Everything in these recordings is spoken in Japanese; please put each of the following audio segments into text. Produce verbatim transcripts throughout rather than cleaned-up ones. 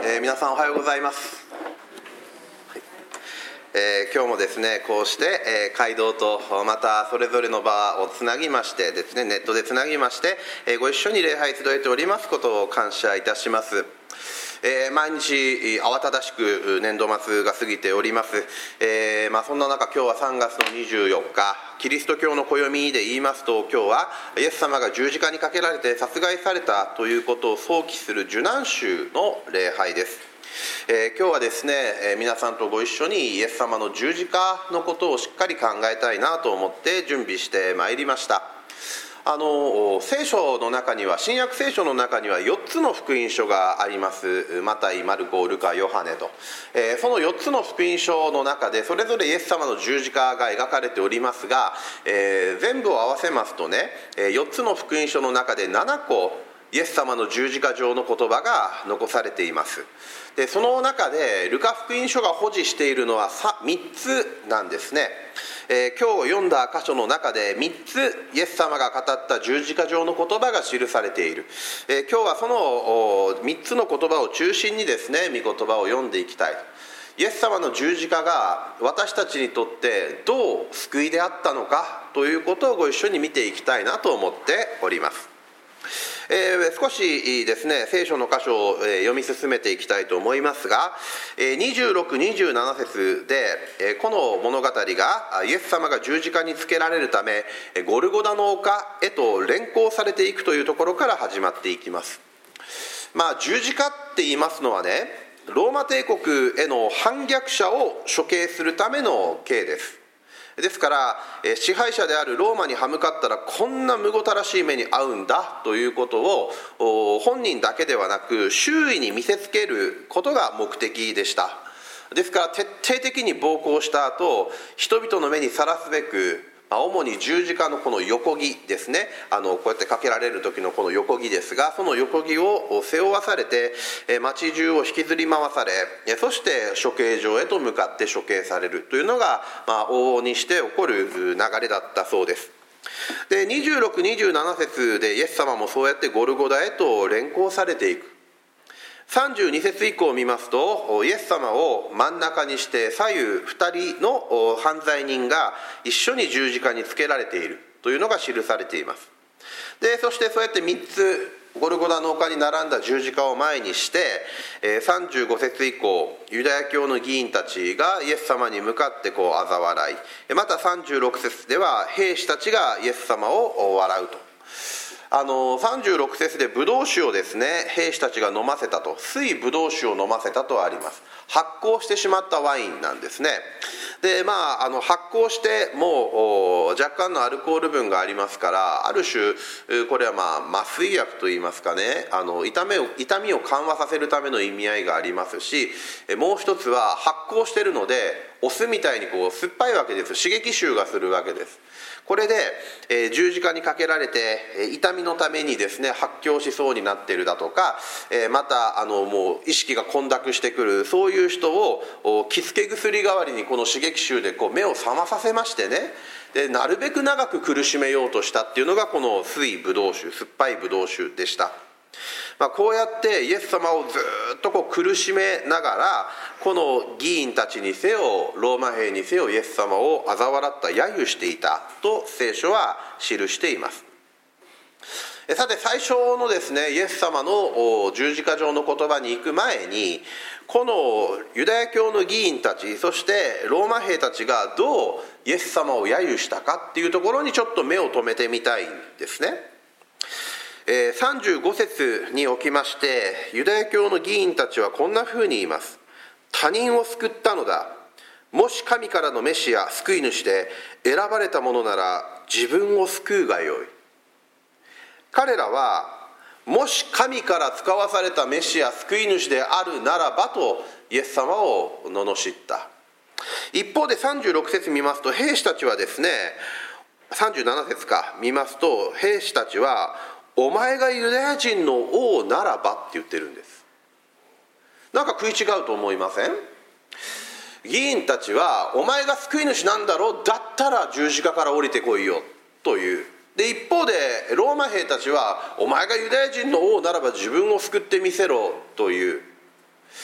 えー、皆さんおはようございます、はいえー、今日もですねこうして、えー、街道とまたそれぞれの場をつなぎましてですねネットでつなぎまして、えー、ご一緒に礼拝集えておりますことを感謝いたします。えー、毎日慌ただしく年度末が過ぎております。えーまあ、そんな中今日はさんがつのにじゅうよっか、キリスト教の暦で言いますと、今日はイエス様が十字架にかけられて殺害されたということを想起する受難週の礼拝です。えー、今日はですね、えー、皆さんとご一緒にイエス様の十字架のことをしっかり考えたいなと思って準備してまいりました。あの聖書の中には新約聖書の中にはよっつの福音書があります。マタイ、マルコ、ルカ、ヨハネと、えー、そのよっつの福音書の中でそれぞれイエス様の十字架が描かれておりますが、えー、全部を合わせますとねよっつの福音書の中でななこイエス様の十字架上の言葉が残されています。でその中でルカ福音書が保持しているのはみっつなんですね。えー、今日読んだ箇所の中でみっつイエス様が語った十字架上の言葉が記されている。えー、今日はそのみっつの言葉を中心にですね御言葉を読んでいきたい。イエス様の十字架が私たちにとってどう救いであったのかということをご一緒に見ていきたいなと思っております。えー、少しですね聖書の箇所を読み進めていきたいと思いますが、にじゅうろく、にじゅうなな節でこの物語がイエス様が十字架につけられるためゴルゴダの丘へと連行されていくというところから始まっていきます。まあ、十字架って言いますのはねローマ帝国への反逆者を処刑するための刑です。ですから支配者であるローマに歯向かったらこんなむごたらしい目に遭うんだということを本人だけではなく周囲に見せつけることが目的でした。ですから徹底的に暴行した後人々の目にさらすべく主に十字架のこの横木ですねあのこうやってかけられる時のこの横木ですがその横木を背負わされて町中を引きずり回されそして処刑場へと向かって処刑されるというのが、まあ、往々にして起こる流れだったそうです。でにじゅうろく、にじゅうなな節でイエス様もそうやってゴルゴダへと連行されていく。さんじゅうに節以降を見ますとイエス様を真ん中にして左右ふたりの犯罪人が一緒に十字架につけられているというのが記されています。でそしてそうやってみっつゴルゴダの丘に並んだ十字架を前にしてさんじゅうご節以降ユダヤ教の議員たちがイエス様に向かってこう嘲笑い、またさんじゅうろく節では兵士たちがイエス様を笑うと。あのさんじゅうろく節でブドウ酒をですね兵士たちが飲ませたと水ブドウ酒を飲ませたとあります。発酵してしまったワインなんですね。でまああの発酵してもう若干のアルコール分がありますからある種これはまあ麻酔薬といいますかねあの 痛みを、痛みを緩和させるための意味合いがありますしもう一つは発酵しているのでお酢みたいにこう酸っぱいわけです。刺激臭がするわけです。これで、えー、十字架にかけられて痛みのためにですね発狂しそうになっているだとか、えー、またあのもう意識が混濁してくるそういう人を気付け薬代わりにこの刺激臭でこう目を覚まさせましてねでなるべく長く苦しめようとしたっていうのがこの水ブドウ酒酸っぱいブドウ酒でした。まあ、こうやってイエス様をずっとこう苦しめながらこの議員たちにせよローマ兵にせよイエス様を嘲笑った揶揄していたと聖書は記しています。さて最初のですねイエス様の十字架上の言葉に行く前にこのユダヤ教の議員たちそしてローマ兵たちがどうイエス様を揶揄したかっていうところにちょっと目を留めてみたいんですね。さんじゅうご節におきましてユダヤ教の議員たちはこんなふうに言います。他人を救ったのだ。もし神からのメシア救い主で選ばれたものなら自分を救うがよい。彼らはもし神から使わされたメシア救い主であるならばとイエス様を罵った。一方でさんじゅうろく節見ますと兵士たちはですねさんじゅうなな節か見ますと兵士たちはお前がユダヤ人の王ならばって言ってるんです。なんか食い違うと思いません？議員たちはお前が救い主なんだろうだったら十字架から降りてこいよというで一方でローマ兵たちはお前がユダヤ人の王ならば自分を救ってみせろという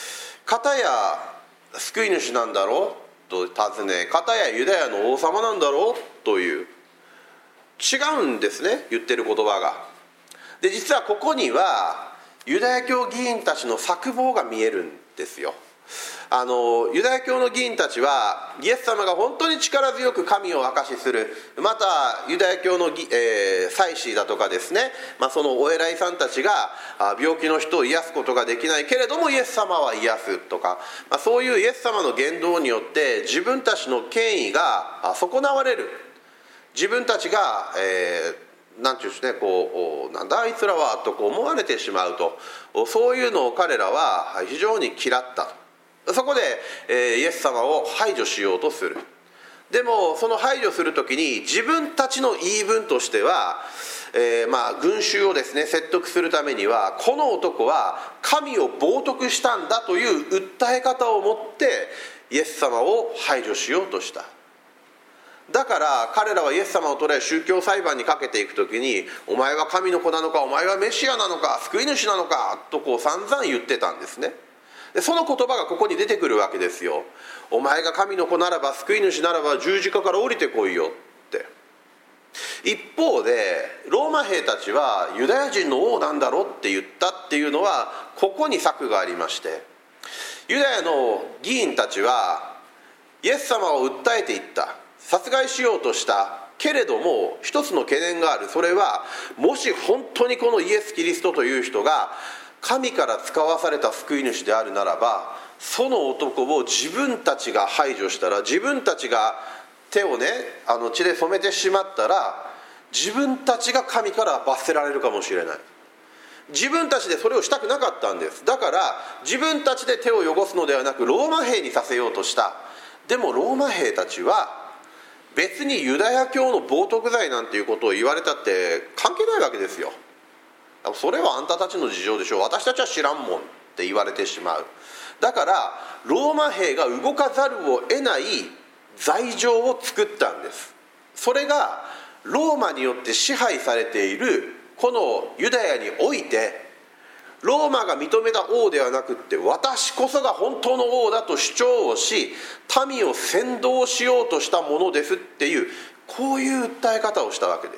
片や救い主なんだろうと尋ね、片やユダヤの王様なんだろうという、違うんですね、言ってる言葉が。で、実はここにはユダヤ教議員たちの策謀が見えるんですよ。あのユダヤ教の議員たちはイエス様が本当に力強く神を証しする、またユダヤ教の、えー、祭司だとかですね、まあ、そのお偉いさんたちが病気の人を癒すことができないけれどもイエス様は癒すとか、まあ、そういうイエス様の言動によって自分たちの権威が損なわれる、自分たちが、えー、なんていうんですね、こうなんだあいつらはとこう思われてしまうと、そういうのを彼らは非常に嫌った。そこで、えー、イエス様を排除しようとする。でもその排除するときに自分たちの言い分としては、えー、まあ群衆をですね説得するためには、この男は神を冒涜したんだという訴え方を持ってイエス様を排除しようとした。だから彼らはイエス様を捕らえ宗教裁判にかけていくときに、お前は神の子なのか、お前はメシアなのか、救い主なのかとこう散々言ってたんですね。でその言葉がここに出てくるわけですよ。お前が神の子ならば、救い主ならば十字架から降りてこいよって。一方でローマ兵たちはユダヤ人の王なんだろって言ったっていうのは、ここに策がありまして、ユダヤの議員たちはイエス様を訴えていった、殺害しようとしたけれども、一つの懸念がある。それは、もし本当にこのイエス・キリストという人が神から使わされた救い主であるならば、その男を自分たちが排除したら、自分たちが手をねあの血で染めてしまったら、自分たちが神から罰せられるかもしれない。自分たちでそれをしたくなかったんです。だから自分たちで手を汚すのではなくローマ兵にさせようとした。でもローマ兵たちは別にユダヤ教の冒涜罪なんていうことを言われたって関係ないわけですよ。それはあんたたちの事情でしょう、私たちは知らんもんって言われてしまう。だからローマ兵が動かざるを得ない罪状を作ったんです。それがローマによって支配されているこのユダヤにおいて、ローマが認めた王ではなくって、私こそが本当の王だと主張をし、民を扇動しようとしたものですっていう、こういう訴え方をしたわけです。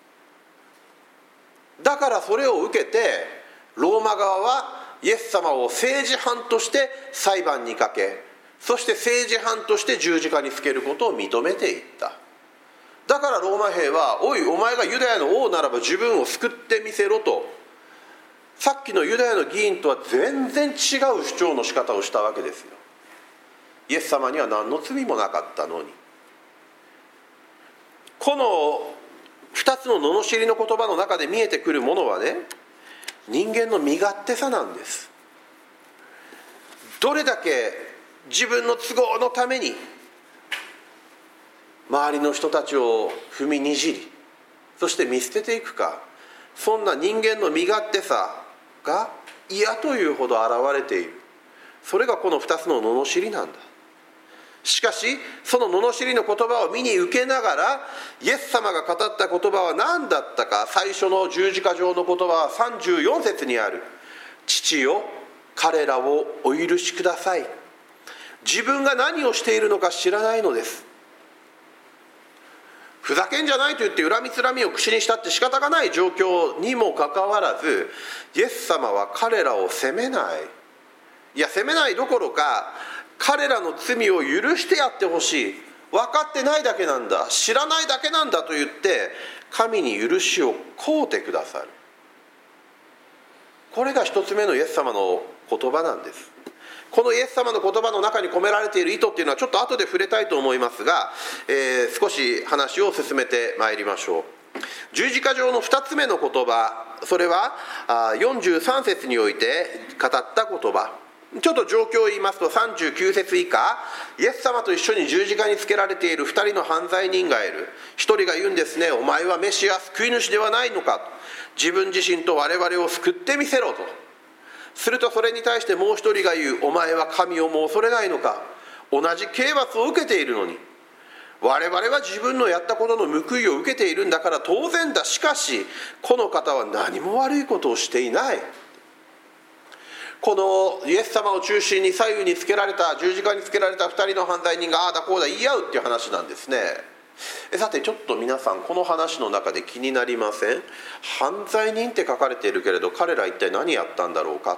だからそれを受けてローマ側はイエス様を政治犯として裁判にかけ、そして政治犯として十字架につけることを認めていった。だからローマ兵は、おいお前がユダヤの王ならば自分を救ってみせろと、さっきのユダヤの議員とは全然違う主張の仕方をしたわけですよ。イエス様には何の罪もなかったのに。この二つの罵りの言葉の中で見えてくるものはね、人間の身勝手さなんです。どれだけ自分の都合のために周りの人たちを踏みにじり、そして見捨てていくか、そんな人間の身勝手さが嫌というほど現れている。それがこの二つの罵りなんだ。しかしその罵りの言葉を身に受けながら、イエス様が語った言葉は何だったか。最初の十字架上の言葉はさんじゅうよん節にある。父よ、彼らをお許しください。自分が何をしているのか知らないのです。ふざけんじゃないと言って恨みつらみを口にしたって仕方がない状況にもかかわらず、イエス様は彼らを責めない。いや、責めないどころか、彼らの罪を許してやってほしい。分かってないだけなんだ、知らないだけなんだと言って神に許しを請うてくださる。これが一つ目のイエス様の言葉なんです。このイエス様の言葉の中に込められている意図っていうのはちょっと後で触れたいと思いますが、えー、少し話を進めてまいりましょう。十字架上の二つ目の言葉、それはよんじゅうさん節において語った言葉。ちょっと状況を言いますと、さんじゅうきゅう節以下、イエス様と一緒に十字架につけられている二人の犯罪人がいる。一人が言うんですね、お前はメシア、救い主ではないのか、自分自身と我々を救ってみせろと。するとそれに対してもう一人が言う、お前は神をも恐れないのか、同じ刑罰を受けているのに。我々は自分のやったことの報いを受けているんだから当然だ。しかしこの方は何も悪いことをしていない。 このイエス様を中心に左右につけられた、十字架につけられたふたりの犯罪人がああだこうだ言い合うっていう話なんですね。さてちょっと皆さん、この話の中で気になりません？犯罪人って書かれているけれど、彼ら一体何やったんだろうかって。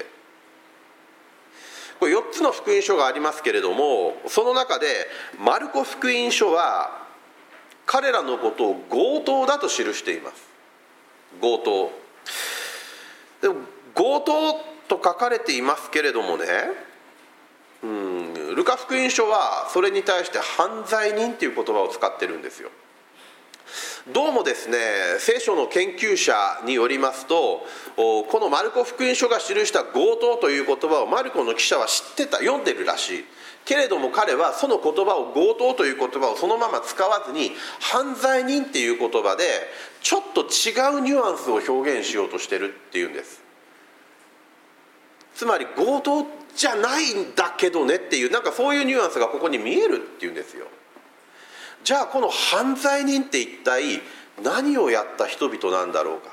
これよっつの福音書がありますけれども、その中でマルコ福音書は彼らのことを強盗だと記しています。強盗でも強盗と書かれていますけれどもね、うんルカ福音書はそれに対して犯罪人という言葉を使ってるんですよ。どうもですね、聖書の研究者によりますと、このマルコ福音書が記した強盗という言葉をマルコの記者は知ってた、読んでるらしいけれども、彼はその言葉を強盗という言葉をそのまま使わずに犯罪人っていう言葉でちょっと違うニュアンスを表現しようとしてるっていうんです。つまり強盗じゃないんだけどねっていう、なんかそういうニュアンスがここに見えるっていうんですよ。じゃあこの犯罪人って一体何をやった人々なんだろうか。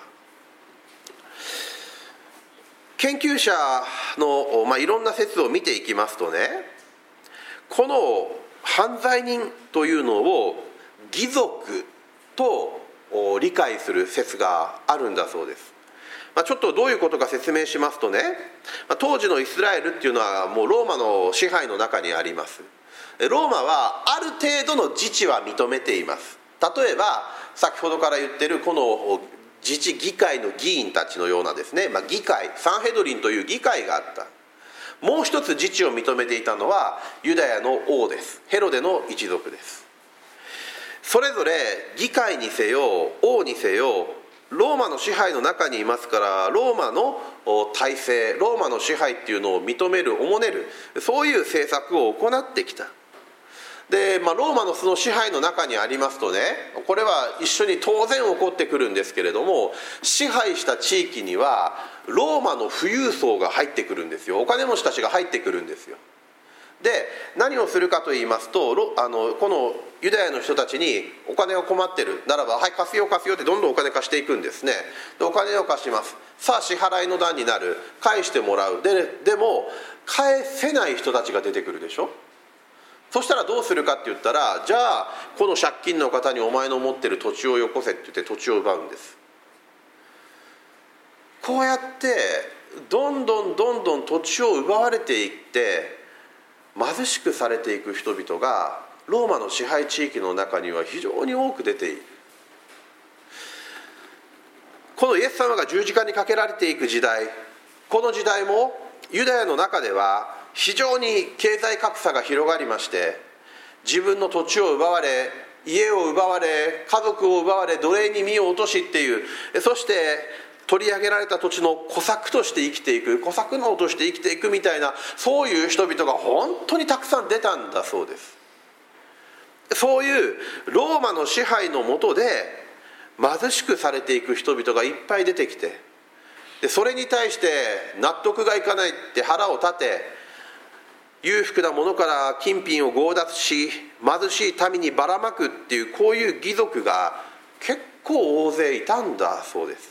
研究者の、まあ、いろんな説を見ていきますとね、この犯罪人というのを義賊と理解する説があるんだそうです。まあ、ちょっとどういうことか説明しますとね、当時のイスラエルっていうのはもうローマの支配の中にあります。ローマはある程度の自治は認めています。例えば先ほどから言ってるこの自治議会の議員たちのようなですね、まあ、議会サンヘドリンという議会があった。もう一つ自治を認めていたのはユダヤの王です。ヘロデの一族です。それぞれ議会にせよ王にせよローマの支配の中にいますから、ローマの体制、ローマの支配っていうのを認める、おもねる、そういう政策を行ってきた。で、まあ、ローマのその支配の中にありますとね、これは一緒に当然起こってくるんですけれども、支配した地域にはローマの富裕層が入ってくるんですよ。お金持ちたちが入ってくるんですよ。で、何をするかと言いますと、あのこのユダヤの人たちにお金が困ってるならば、はい貸すよ貸すよってどんどんお金貸していくんですね。でお金を貸します。さあ支払いの段になる、返してもらう。ででも返せない人たちが出てくるでしょ。そしたらどうするかって言ったら、じゃあこの借金の方にお前の持ってる土地をよこせって言って土地を奪うんです。こうやってどんどんどんどん土地を奪われていって貧しくされていく人々がローマの支配地域の中には非常に多く出ている。このイエス様が十字架にかけられていく時代、この時代もユダヤの中では非常に経済格差が広がりまして、自分の土地を奪われ、家を奪われ、家族を奪われ、奴隷に身を落としっていう、そして取り上げられた土地の小作として生きていく、小作農として生きていくみたいな、そういう人々が本当にたくさん出たんだそうです。そういうローマの支配の下で貧しくされていく人々がいっぱい出てきて、でそれに対して納得がいかないって腹を立て、裕福な者から金品を強奪し、貧しい民にばらまくっていう、こういう義賊が結構大勢いたんだそうです。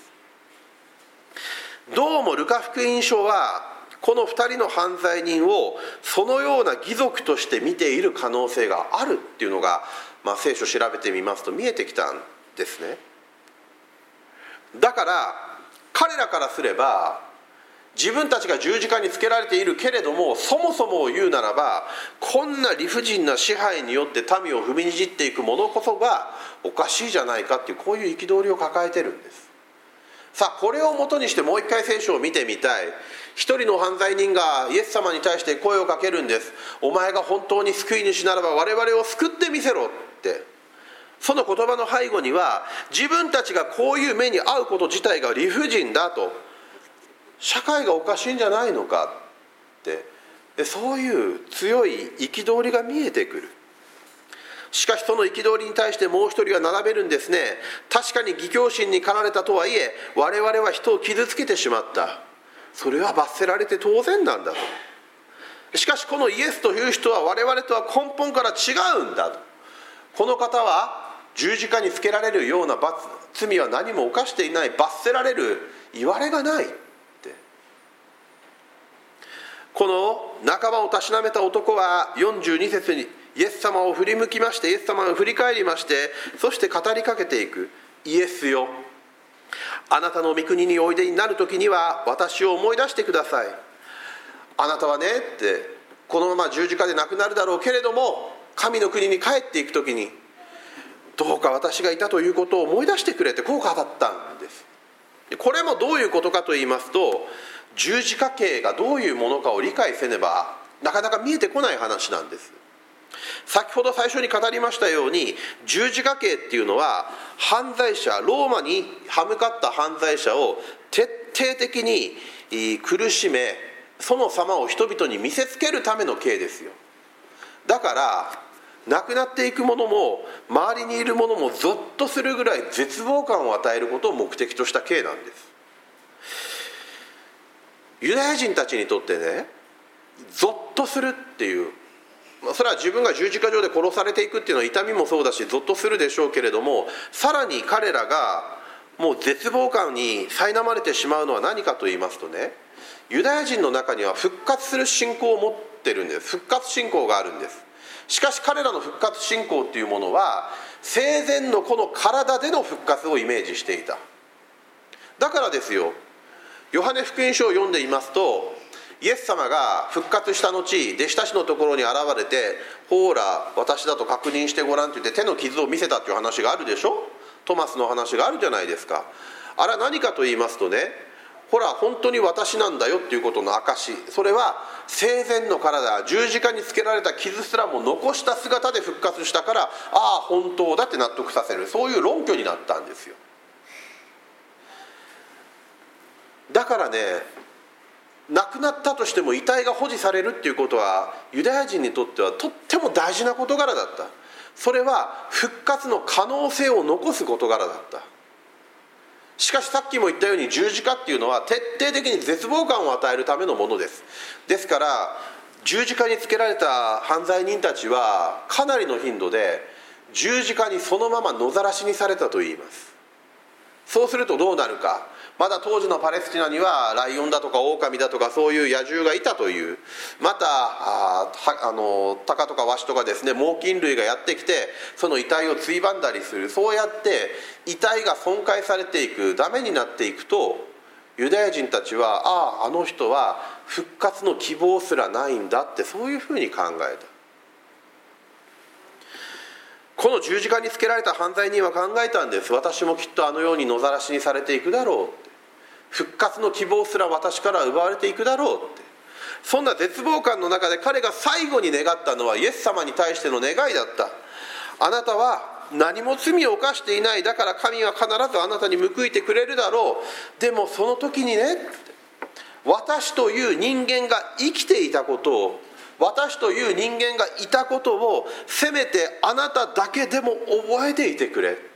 どうもルカ福音書はこのふたりの犯罪人をそのような義賊として見ている可能性があるっていうのが、まあ、聖書を調べてみますと見えてきたんですね。だから彼らからすれば、自分たちが十字架につけられているけれども、そもそもを言うならば、こんな理不尽な支配によって民を踏みにじっていくものこそがおかしいじゃないかっていう、こういう憤りを抱えてるんです。さあこれをもとにしてもう一回聖書を見てみたい。一人の犯罪人がイエス様に対して声をかけるんです。お前が本当に救い主ならば我々を救ってみせろって。その言葉の背後には、自分たちがこういう目に遭うこと自体が理不尽だと、社会がおかしいんじゃないのかって、でそういう強い憤りが見えてくる。しかしその憤りに対してもう一人が並べるんですね。確かに義狂心に駆られたとはいえ、我々は人を傷つけてしまった。それは罰せられて当然なんだと。しかしこのイエスという人は我々とは根本から違うんだと。この方は十字架につけられるような罰、罪は何も犯していない、罰せられるいわれがないって。 この仲間をたしなめた男はよんじゅうに節にイエス様を振り向きまして、イエス様を振り返りまして、そして語りかけていく。イエスよ、あなたの御国においでになる時には私を思い出してください。あなたはねって、このまま十字架で亡くなるだろうけれども、神の国に帰っていく時にどうか私がいたということを思い出してくれって、こう語ったんです。これもどういうことかと言いますと、十字架刑がどういうものかを理解せねばなかなか見えてこない話なんです。先ほど最初に語りましたように、十字架刑っていうのは犯罪者、ローマに歯向かった犯罪者を徹底的に苦しめ、その様を人々に見せつけるための刑ですよ。だから亡くなっていく者も周りにいる者もゾッとするぐらい絶望感を与えることを目的とした刑なんです。ユダヤ人たちにとってね、ゾッとするっていう、それは自分が十字架上で殺されていくっていうのは痛みもそうだしゾッとするでしょうけれども、さらに彼らがもう絶望感に苛まれてしまうのは何かと言いますとね、ユダヤ人の中には復活する信仰を持ってるんです。復活信仰があるんです。しかし彼らの復活信仰っていうものは生前のこの体での復活をイメージしていた。だからですよ、ヨハネ福音書を読んでいますと、イエス様が復活した後、弟子たちのところに現れて、ほら私だと確認してごらんと言って手の傷を見せたという話があるでしょ。トマスの話があるじゃないですか。あれは何かと言いますとね、ほら本当に私なんだよっていうことの証。それは生前の体、十字架につけられた傷すらも残した姿で復活したから、ああ本当だって納得させる、そういう論拠になったんですよ。だからね、亡くなったとしても遺体が保持されるっていうことはユダヤ人にとってはとっても大事な事柄だった。それは復活の可能性を残す事柄だった。しかしさっきも言ったように、十字架っていうのは徹底的に絶望感を与えるためのものです。ですから十字架につけられた犯罪人たちはかなりの頻度で十字架にそのまま野ざらしにされたといいます。そうするとどうなるか。まだ当時のパレスチナにはライオンだとかオオカミだとかそういう野獣がいたという、また あ, あの鷹とかワシとかですね、猛禽類がやってきてその遺体をついばんだりする。そうやって遺体が損壊されていく、ダメになっていくと、ユダヤ人たちはあああの人は復活の希望すらないんだって、そういうふうに考えた。この十字架につけられた犯罪人は考えたんです。私もきっとあのように野ざらしにされていくだろうって、復活の希望すら私から奪われていくだろうって、そんな絶望感の中で彼が最後に願ったのはイエス様に対しての願いだった。あなたは何も罪を犯していない、だから神は必ずあなたに報いてくれるだろう。でもその時にね、私という人間が生きていたことを、私という人間がいたことをせめてあなただけでも覚えていてくれ。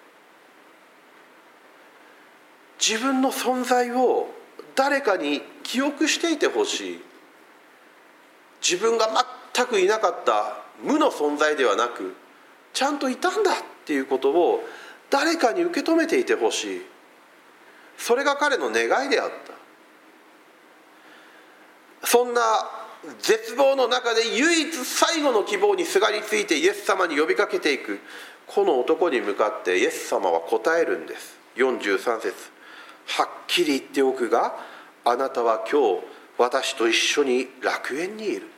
自分の存在を誰かに記憶していてほしい。自分が全くいなかった無の存在ではなく、ちゃんといたんだっていうことを誰かに受け止めていてほしい。それが彼の願いであった。そんな絶望の中で唯一最後の希望にすがりついてイエス様に呼びかけていくこの男に向かってイエス様は答えるんです。よんじゅうさん節、はっきり言っておくが、あなたは今日私と一緒に楽園にいる。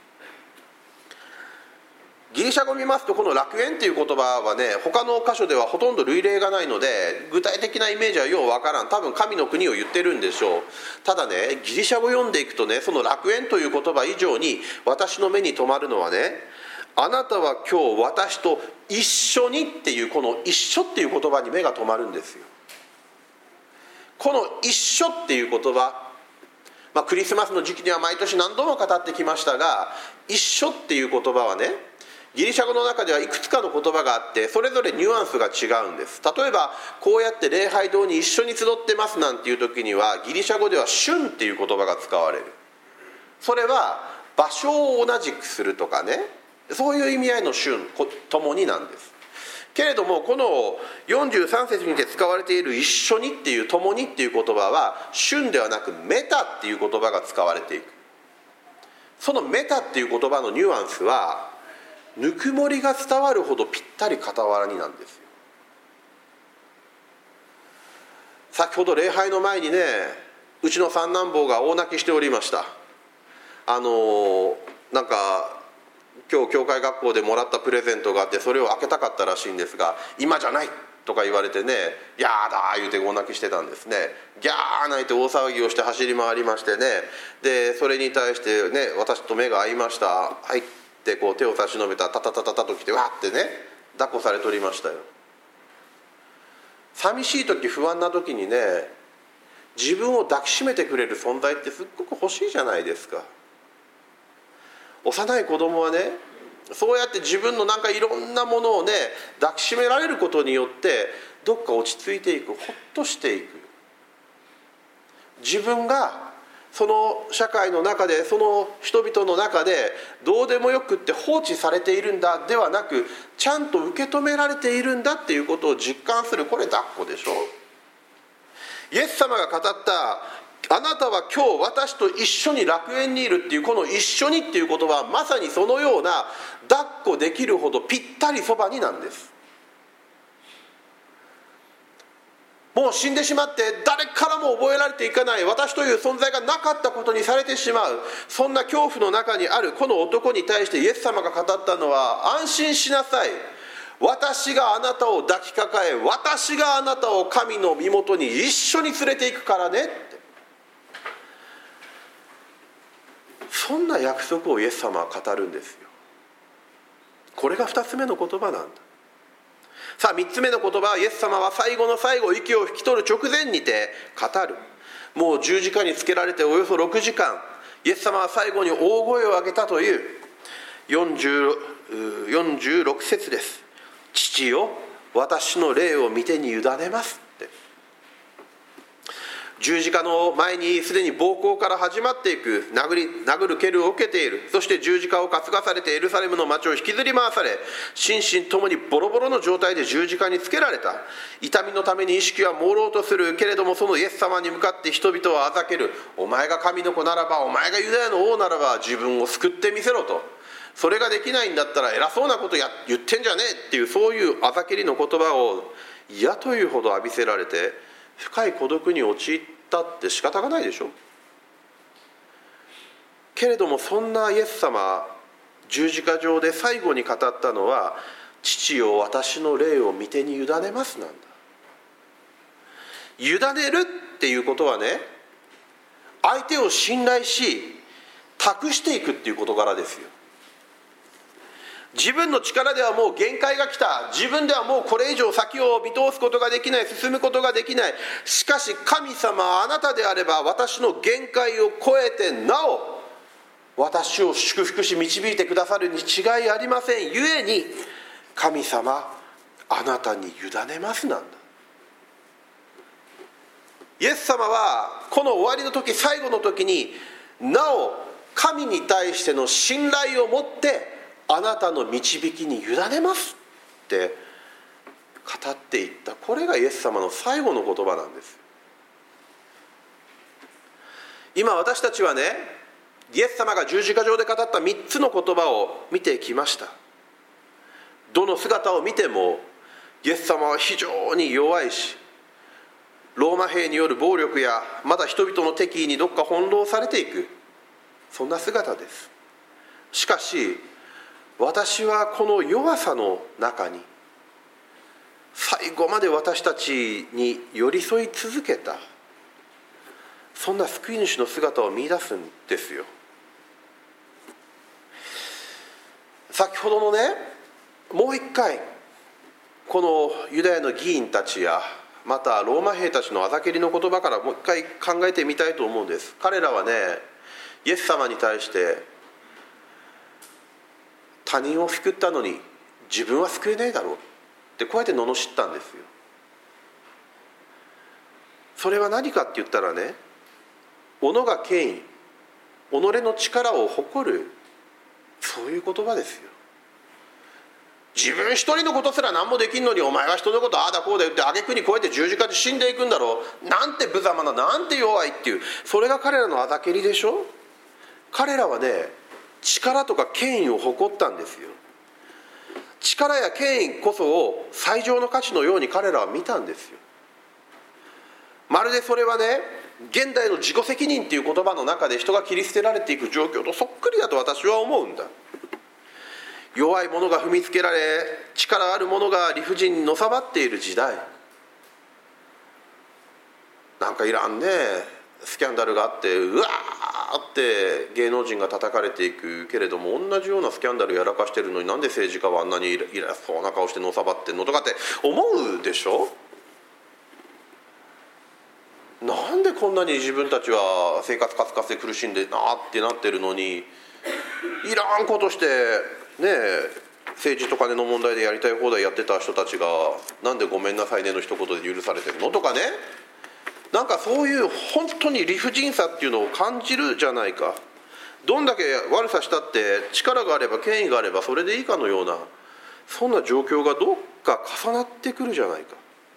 ギリシャ語を見ますと、この楽園という言葉はね、他の箇所ではほとんど類例がないので具体的なイメージはようわからん。多分神の国を言ってるんでしょう。ただね、ギリシャ語を読んでいくとね、その楽園という言葉以上に私の目に留まるのはね、あなたは今日私と一緒にっていう、この一緒っていう言葉に目が留まるんですよ。この一緒っていう言葉、まあ、クリスマスの時期には毎年何度も語ってきましたが、一緒っていう言葉はね、ギリシャ語の中ではいくつかの言葉があって、それぞれニュアンスが違うんです。例えばこうやって礼拝堂に一緒に集ってますなんていう時には、ギリシャ語では旬っていう言葉が使われる。それは場所を同じくするとかね、そういう意味合いの旬、共になんです。けれどもこのよんじゅうさん節にて使われている一緒にっていう共にっていう言葉は、旬ではなくメタっていう言葉が使われていく。 そのメタっていう言葉のニュアンスはぬくもりが伝わるほどぴったり傍らになんですよ。先ほど礼拝の前にね、うちの三男坊が大泣きしておりました。あのなんか今日教会学校でもらったプレゼントがあって、それを開けたかったらしいんですが、今じゃないとか言われてね、やだー言うて大泣きしてたんですね。ギャー泣いて大騒ぎをして走り回りましてね、でそれに対してね、私と目が合いました。はいってこう手を差し伸べたらタタタタタと来て、わってね抱っこされとりましたよ。寂しい時、不安な時にね、自分を抱きしめてくれる存在ってすっごく欲しいじゃないですか。幼い子供はね、そうやって自分のなんかいろんなものをね抱きしめられることによってどっか落ち着いていく、ほっとしていく。自分がその社会の中で、その人々の中でどうでもよくって放置されているんだではなく、ちゃんと受け止められているんだっていうことを実感する、これ抱っこでしょ。イエス様が語ったあなたは今日私と一緒に楽園にいるっていう、この一緒にっていう言葉はまさにそのような抱っこできるほどぴったりそばになんです。もう死んでしまって誰からも覚えられていかない、私という存在がなかったことにされてしまう、そんな恐怖の中にあるこの男に対してイエス様が語ったのは、安心しなさい、私があなたを抱きかかえ、私があなたを神の身元に一緒に連れていくからねって、そんな約束をイエス様は語るんですよ。これが二つ目の言葉なんだ。さあ三つ目の言葉は、イエス様は最後の最後、息を引き取る直前にて語る。もう十字架につけられておよそろくじかん、イエス様は最後に大声を上げたというよんじゅう、よんじゅうろく節です。父よ、私の霊を御手に委ねますって。十字架の前にすでに暴行から始まっていく、殴り殴る蹴るを受けている、そして十字架を担がされてエルサレムの町を引きずり回され、心身ともにボロボロの状態で十字架につけられた。痛みのために意識は朦朧とするけれども、そのイエス様に向かって人々はあざける。お前が神の子ならば、お前がユダヤの王ならば、自分を救ってみせろと。それができないんだったら偉そうなことや言ってんじゃねえっていう、そういうあざけりの言葉を嫌というほど浴びせられて、深い孤独に陥ったって仕方がないでしょ。けれどもそんなイエス様、十字架上で最後に語ったのは、父よ、私の霊を御手に委ねますなんだ。委ねるっていうことはね、相手を信頼し託していくっていう事柄ですよ。自分の力ではもう限界が来た、自分ではもうこれ以上先を見通すことができない、進むことができない。しかし神様はあなたであれば、私の限界を超えてなお私を祝福し導いてくださるに違いありません。ゆえに神様、あなたに委ねますなんだ。イエス様はこの終わりの時、最後の時になお神に対しての信頼を持って、あなたの導きに委ねますって語っていった。これがイエス様の最後の言葉なんです。今私たちはね、イエス様が十字架上で語ったみっつの言葉を見てきました。どの姿を見てもイエス様は非常に弱いし、ローマ兵による暴力やまだ人々の敵意にどっか翻弄されていく、そんな姿です。しかし私はこの弱さの中に最後まで私たちに寄り添い続けた、そんな救い主の姿を見出すんですよ。先ほどのね、もう一回このユダヤの議員たちやまたローマ兵たちのあざけりの言葉からもう一回考えてみたいと思うんです。彼らはね、イエス様に対して他人を救ったのに自分は救えないだろうってこうやって罵ったんですよ。それは何かって言ったらね、己が権威、己の力を誇る、そういう言葉ですよ。自分一人のことすら何もできんのに、お前は人のことああだこうだ言って挙句にこうやって十字架で死んでいくんだろう、なんて無様な、なんて弱いっていう、それが彼らのあざけりでしょ。彼らはね、 力とか権威を誇ったんですよ。力や権威こそを最上の価値のように彼らは見たんですよ。まるでそれはね、現代の自己責任っていう言葉の中で人が切り捨てられていく状況とそっくりだと私は思うんだ。弱い者が踏みつけられ、力ある者が理不尽にのさばっている時代。なんかいらんね、スキャンダルがあってうわーって芸能人が叩かれていくけれども、同じようなスキャンダルやらかしてるのになんで政治家はあんなにイラそうな顔してのさばってんのとかって思うでしょ。なんでこんなに自分たちは生活カツカツで苦しんでなーってなってるのに、いらんことしてねえ、政治と金の問題でやりたい放題やってた人たちがなんでごめんなさいねの一言で許されてるのとかね、なんかそういう本当に理不尽さっていうのを感じるじゃないか。どんだけ悪さしたって力があれば権威があればそれでいいかのような、そんな状況がどっか重なってくるじゃないか。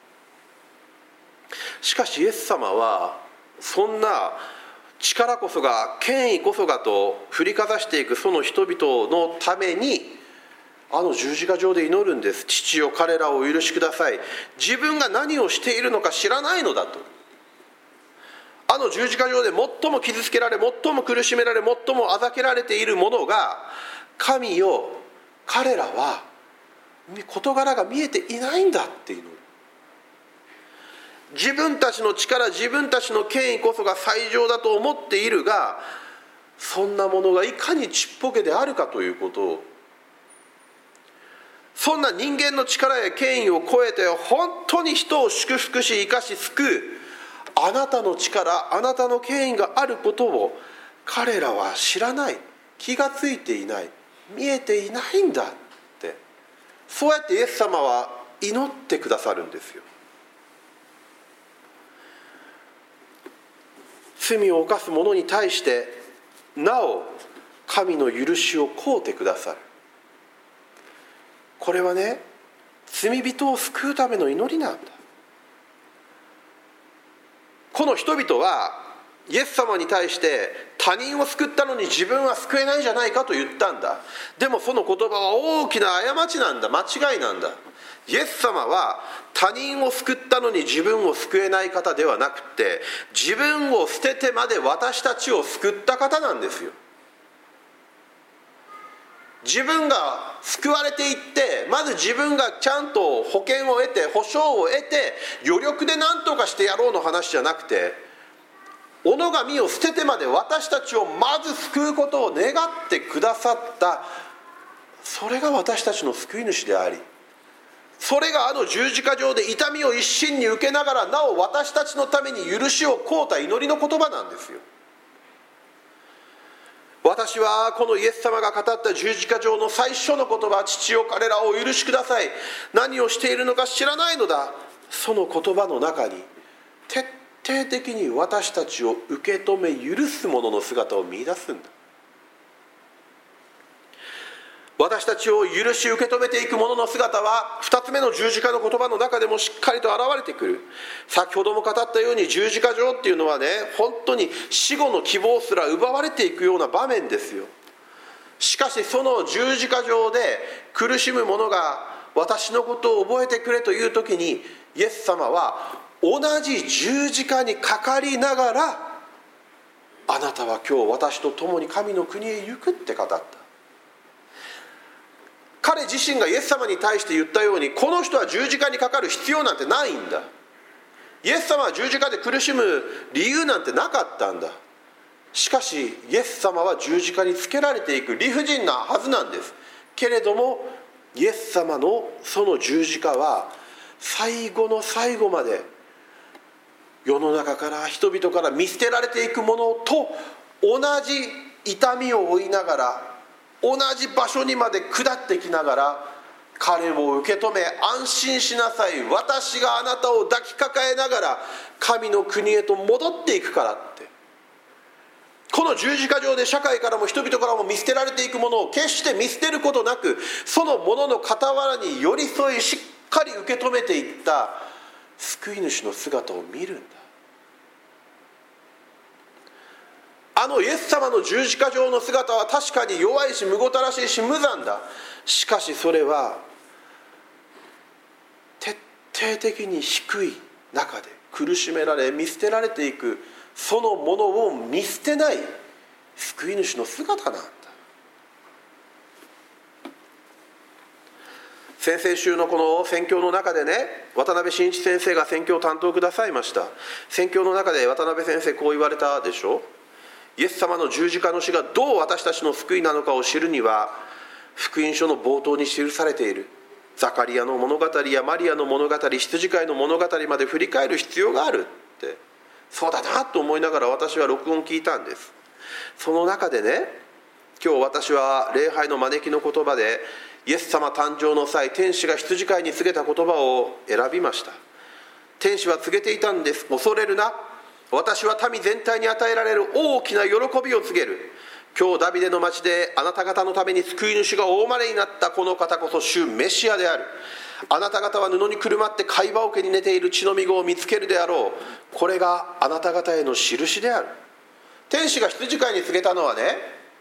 しかしイエス様はそんな力こそが権威こそがと振りかざしていくその人々のためにあの十字架上で祈るんです。父よ、彼らをお許しください。自分が何をしているのか知らないのだと。あの十字架上で最も傷つけられ、最も苦しめられ、最もあざけられているものが、神よ、彼らは事柄が見えていないんだっていうの。自分たちの力、自分たちの権威こそが最上だと思っているが、そんなものがいかにちっぽけであるかということを、そんな人間の力や権威を超えて本当に人を祝福し生かし救うあなたの力、あなたの権威があることを彼らは知らない、気がついていない、見えていないんだって、そうやってイエス様は祈ってくださるんですよ。罪を犯す者に対してなお神の許しを請うてくださる。これはね、罪人を救うための祈りなんだ。この人々はイエス様に対して他人を救ったのに自分は救えないじゃないかと言ったんだ。でもその言葉は大きな過ちなんだ、間違いなんだ。イエス様は他人を救ったのに自分を救えない方ではなくて、自分を捨ててまで私たちを救った方なんですよ。自分が救われていって、まず自分がちゃんと保険を得て保証を得て余力で何とかしてやろうの話じゃなくて、己が身を捨ててまで私たちをまず救うことを願ってくださった、それが私たちの救い主であり、それがあの十字架上で痛みを一身に受けながらなお私たちのために許しを請うた祈りの言葉なんですよ。私はこのイエス様が語った十字架上の最初の言葉、父よ、彼らをお許しください、何をしているのか知らないのだ、その言葉の中に徹底的に私たちを受け止め許す者の姿を見出すんだ。私たちを許し受け止めていく者の姿はふたつめの十字架の言葉の中でもしっかりと現れてくる。先ほども語ったように十字架上っていうのはね、本当に死後の希望すら奪われていくような場面ですよ。しかしその十字架上で苦しむ者が私のことを覚えてくれという時に、イエス様は同じ十字架にかかりながら、あなたは今日私と共に神の国へ行くって語った。彼自身がイエス様に対して言ったように、この人は十字架にかかる必要なんてないんだ。イエス様は十字架で苦しむ理由なんてなかったんだ。しかしイエス様は十字架につけられていく理不尽なはずなんです。けれどもイエス様のその十字架は最後の最後まで世の中から人々から見捨てられていくものと同じ痛みを負いながら、同じ場所にまで下ってきながら彼を受け止め、安心しなさい、私があなたを抱きかかえながら神の国へと戻っていくからって、この十字架上で社会からも人々からも見捨てられていくものを決して見捨てることなく、そのものの傍らに寄り添いしっかり受け止めていった救い主の姿を見るんだ。 あのイエス様の十字架上の姿は確かに弱いしむごたらしいし無残だ。しかしそれは徹底的に低い中で苦しめられ見捨てられていくそのものを見捨てない救い主の姿なんだ。先々週のこの宣教の中でね、渡辺真一先生が宣教を担当くださいました。宣教の中で渡辺先生こう言われたでしょ。イエス様の十字架の死がどう私たちの救いなのかを知るには、福音書の冒頭に記されているザカリアの物語やマリアの物語、羊飼いの物語まで振り返る必要があるって、そうだなと思いながら私は録音聞いたんです。その中でね、今日私は礼拝の招きの言葉でイエス様誕生の際、天使が羊飼いに告げた言葉を選びました。天使は告げていたんです。恐れるな、私は民全体に与えられる大きな喜びを告げる。今日ダビデの町であなた方のために救い主がお生まれになったこの方こそ主メシアである。あなた方は布にくるまって貝羽桶に寝ている血のみ子を見つけるであろう。これがあなた方への印である。天使が羊飼いに告げたのはね、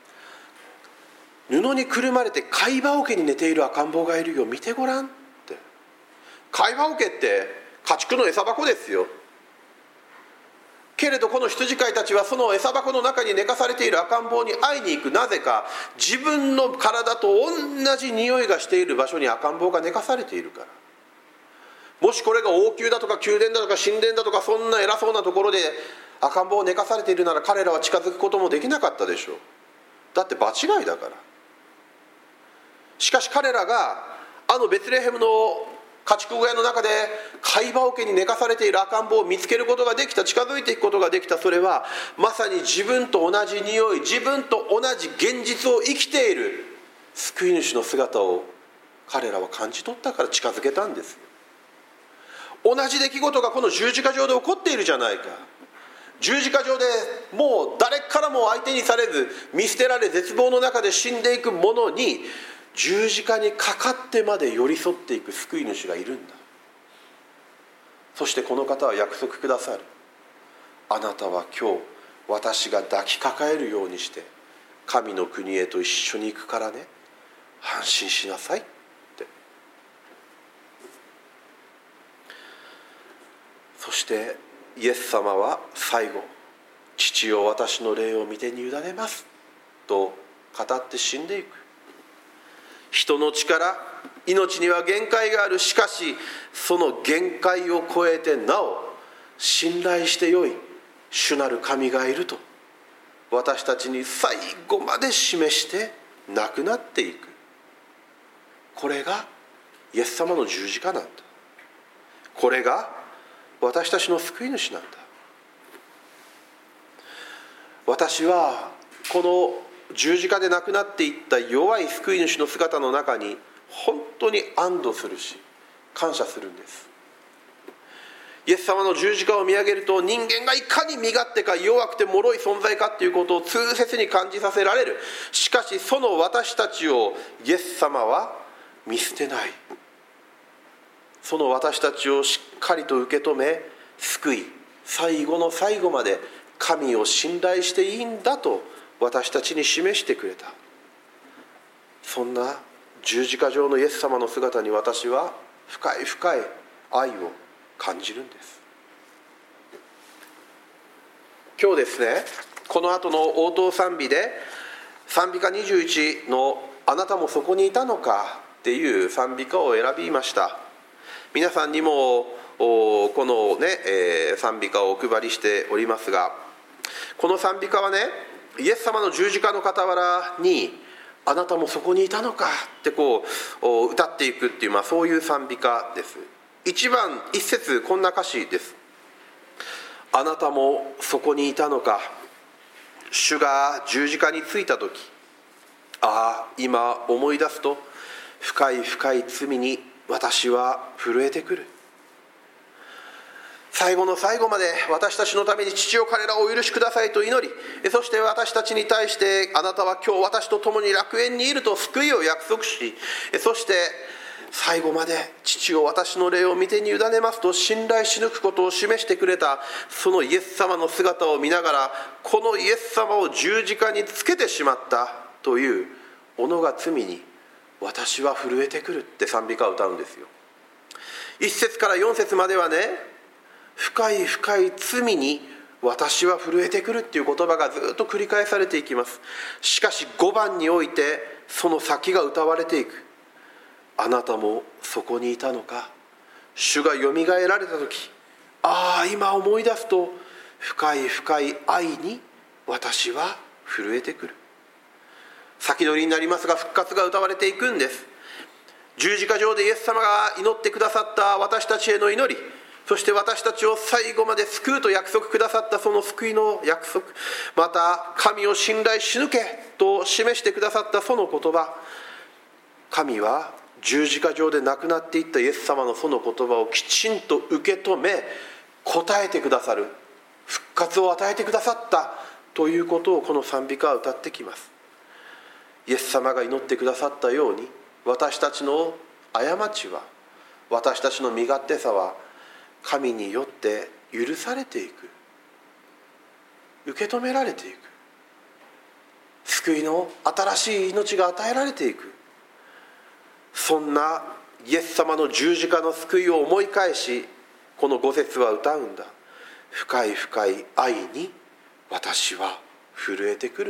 布にくるまれて貝羽桶に寝ている赤ん坊がいるよ、見てごらんって。貝羽桶って家畜の餌箱ですよ。けれどこの羊飼いたちはその餌箱の中に寝かされている赤ん坊に会いに行く。なぜか、自分の体と同じ匂いがしている場所に赤ん坊が寝かされているから。もしこれが王宮だとか宮殿だとか神殿だとか、そんな偉そうなところで赤ん坊を寝かされているなら、彼らは近づくこともできなかったでしょう。だって場違いだから。しかし彼らがあのベツレヘムの家畜小屋の中で貝羽桶に寝かされている赤ん坊を見つけることができた、近づいていくことができた。それはまさに自分と同じ匂い、自分と同じ現実を生きている救い主の姿を彼らは感じ取ったから近づけたんです。同じ出来事がこの十字架上で起こっているじゃないか。十字架上でもう誰からも相手にされず見捨てられ絶望の中で死んでいく者に、十字架にかかってまで寄り添っていく救い主がいるんだ。そしてこの方は約束くださる。あなたは今日私が抱きかかえるようにして神の国へと一緒に行くからね、安心しなさいって。そしてイエス様は最後、父よ私の霊を御手に委ねますと語って死んでいく。人の力、命には限界がある。しかしその限界を超えてなお信頼してよい主なる神がいると私たちに最後まで示して亡くなっていく。これがイエス様の十字架なんだ。これが私たちの救い主なんだ。私はこの十字架で亡くなっていった弱い救い主の姿の中に本当に安堵するし感謝するんです。イエス様の十字架を見上げると、人間がいかに身勝手か弱くて脆い存在かということを痛切に感じさせられる。しかしその私たちをイエス様は見捨てない。その私たちをしっかりと受け止め救い、最後の最後まで神を信頼していいんだと私たちに示してくれた。そんな十字架上のイエス様の姿に私は深い深い愛を感じるんです。今日ですね、この後の応答賛美で賛美歌にじゅういちのあなたもそこにいたのかっていう賛美歌を選びました。皆さんにもこのね、えー、賛美歌をお配りしておりますが、この賛美歌はね、イエス様の十字架の傍らにあなたもそこにいたのかってこう歌っていくっていう、まあ、そういう賛美歌です。一番一節こんな歌詞です。あなたもそこにいたのか。主が十字架についた時、ああ今思い出すと深い深い罪に私は震えてくる。最後の最後まで私たちのために父よ彼らをお許しくださいと祈り、そして私たちに対してあなたは今日私と共に楽園にいると救いを約束し、そして最後まで父を私の霊を御手に委ねますと信頼し抜くことを示してくれたそのイエス様の姿を見ながら、このイエス様を十字架につけてしまったという己が罪に私は震えてくるって賛美歌を歌うんですよ。いっ節からよん節まではね、深い深い罪に私は震えてくるっていう言葉がずっと繰り返されていきます。しかしごばんにおいてその先が歌われていく。あなたもそこにいたのか。主がよみがえられた時、ああ今思い出すと深い深い愛に私は震えてくる。先取りになりますが復活が歌われていくんです。十字架上でイエス様が祈ってくださった私たちへの祈り、そして私たちを最後まで救うと約束くださったその救いの約束、また神を信頼し抜けと示してくださったその言葉、神は十字架上で亡くなっていったイエス様のその言葉をきちんと受け止め答えてくださる、復活を与えてくださったということをこの賛美歌は歌ってきます。イエス様が祈ってくださったように、私たちの過ちは、私たちの身勝手さは神によって許されていく、受け止められていく、救いの新しい命が与えられていく、そんなイエス様の十字架の救いを思い返し、この五節は歌うんだ。深い深い愛に私は震えてくるって。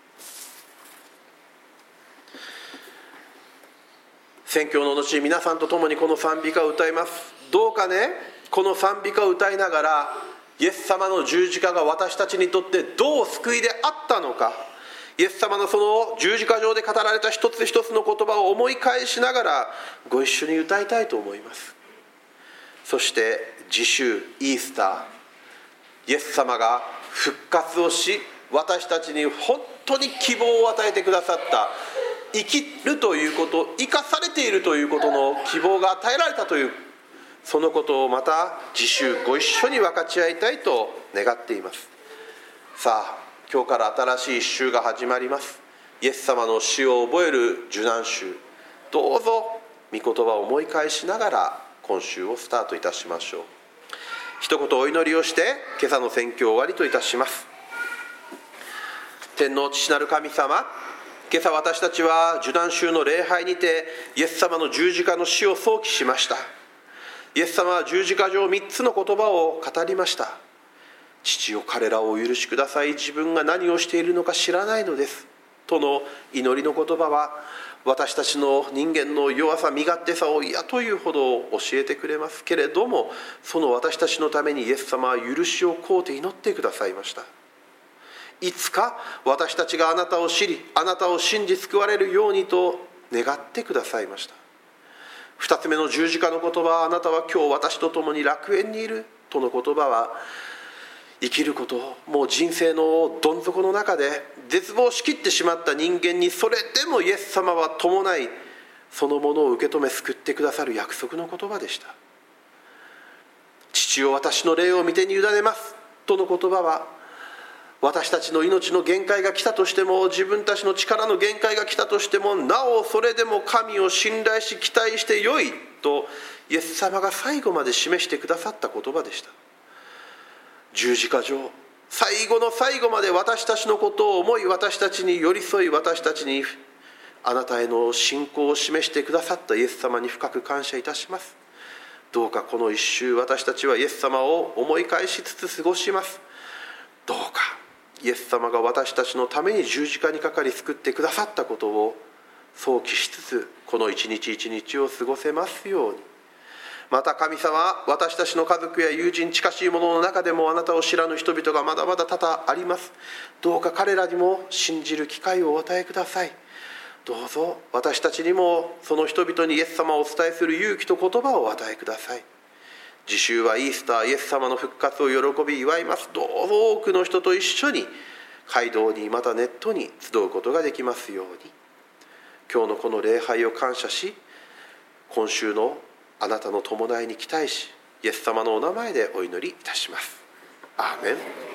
宣教の後、皆さんと共にこの賛美歌を歌います。どうかね、この賛美歌を歌いながら、イエス様の十字架が私たちにとってどう救いであったのか、イエス様のその十字架上で語られた一つ一つの言葉を思い返しながらご一緒に歌いたいと思います。そして次週イースター、イエス様が復活をし、私たちに本当に希望を与えてくださった、生きるということ、生かされているということの希望が与えられたという、そのことをまた次週ご一緒に分かち合いたいと願っています。さあ、今日から新しい一週が始まります。イエス様の死を覚える受難週、どうぞ御言葉を思い返しながら今週をスタートいたしましょう。一言お祈りをして今朝の宣教を終わりといたします。天の父なる神様、今朝私たちは受難週の礼拝にてイエス様の十字架の死を想起しました。イエス様は十字架上三つの言葉を語りました。父よ、彼らをお許しください、自分が何をしているのか知らないのですとの祈りの言葉は、私たちの人間の弱さ、身勝手さを嫌というほど教えてくれますけれども、その私たちのためにイエス様は許しを請うて祈ってくださいました。いつか私たちがあなたを知り、あなたを信じ救われるようにと願ってくださいました。二つ目の十字架の言葉は、あなたは今日私と共に楽園にいるとの言葉は、生きること、もう人生のどん底の中で絶望しきってしまった人間に、それでもイエス様は伴い、そのものを受け止め救ってくださる約束の言葉でした。父よ、私の霊を御手に委ねますとの言葉は、私たちの命の限界が来たとしても、自分たちの力の限界が来たとしても、なおそれでも神を信頼し期待してよいとイエス様が最後まで示してくださった言葉でした。十字架上、最後の最後まで私たちのことを思い、私たちに寄り添い、私たちにあなたへの信仰を示してくださったイエス様に深く感謝いたします。どうかこの一週、私たちはイエス様を思い返しつつ過ごします。どうかイエス様が私たちのために十字架にかかり救ってくださったことを想起しつつ、この一日一日を過ごせますように。また神様、私たちの家族や友人、近しい者の中でもあなたを知らぬ人々がまだまだ多々あります。どうか彼らにも信じる機会をお与えください。どうぞ私たちにもその人々にイエス様をお伝えする勇気と言葉をお与えください。次週はイースター、イエス様の復活を喜び祝います。どうぞ多くの人と一緒に街道に、またネットに集うことができますように。今日のこの礼拝を感謝し、今週のあなたの伴いに期待し、イエス様のお名前でお祈りいたします。アーメン。